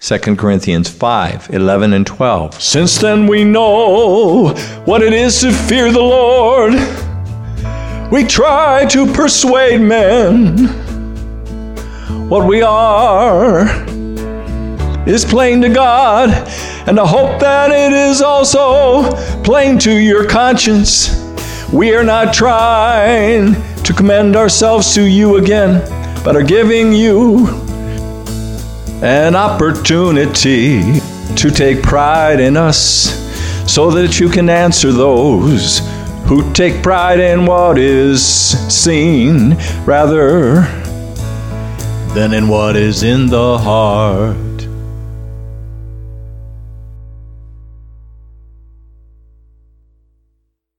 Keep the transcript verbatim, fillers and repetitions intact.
Second Corinthians five, eleven and twelve. Since then we know what it is to fear the Lord. We try to persuade men. What we are is plain to God, and I hope that it is also plain to your conscience. We are not trying to commend ourselves to you again, but are giving you an opportunity to take pride in us, so that you can answer those who take pride in what is seen rather than in what is in the heart.